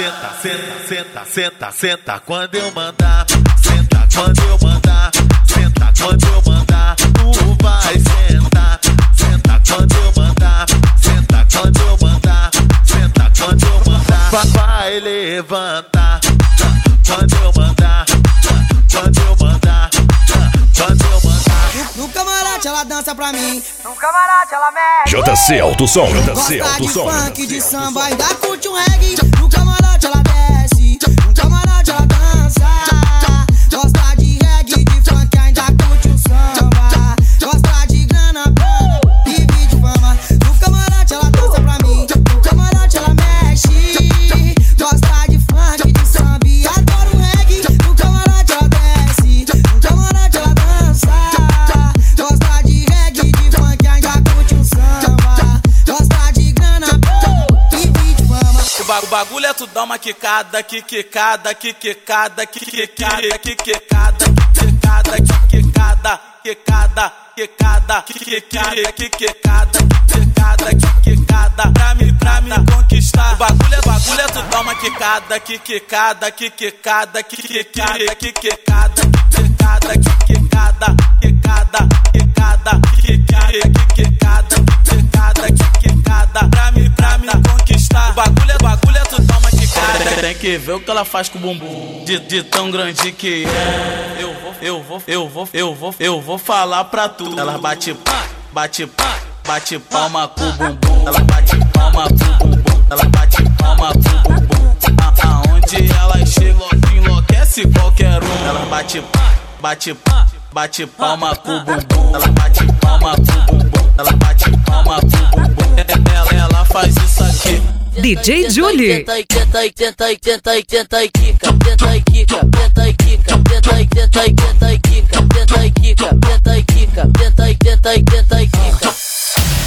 senta, senta, senta, senta, senta quando eu mandar. Senta quando eu mandar. Senta quando eu mandar. Tu vai sentar. Senta quando eu mandar. Senta quando eu mandar. Senta quando eu mandar. Vai levantar. Quando eu mandar. Quando eu mandar. Quando eu mandar. No camarote ela dança pra mim. No camarote ela mexe. JC Autosom, JC Gosta de Autosom. funk, de samba, ainda curte um reggae. No camarote ela desce. No camarote ela dança. Gosta de reggae, de funk, ainda curte um samba. Gosta de grana, e vídeo fama. No camarote ela dança pra mim. No camarote ela mexe. Gosta de funk, de samba e adora um reggae. No camarote ela desce. No camarote ela dança. Gosta de reggae, de funk, ainda curte um samba. Gosta de grana, e vídeo fama. O bagulho é tu dar uma quicada, quicada, quicada, quicada, quicada, quicada, quicada, quicada, quicada, quicada, quicada, quicada, quicada, pra me conquistar. O bagulho é tu dar uma quicada, quicada, quicada, quicada, quicada, quicada, quicada, quicada, quicada, quicada, quicada, pra me conquistar. O bagulho é tu dar uma quicada. Tem que ver o que ela faz com o bumbum de tão grande que é. Eu vou falar pra tu. Ela bate palma com o bumbum. Ela bate palma com o bumbum. Ela bate palma com o bumbum. Aonde ela chega, enlouquece qualquer um. Ela bate palma com o bumbum. Ela bate palma com o bumbum. Ela bate palma com o bumbum. Ela faz isso aqui. DJ Julie. Tenta e quica, tenta e quica, tenta e quica, tenta e quica, tenta e quica, tenta e quica.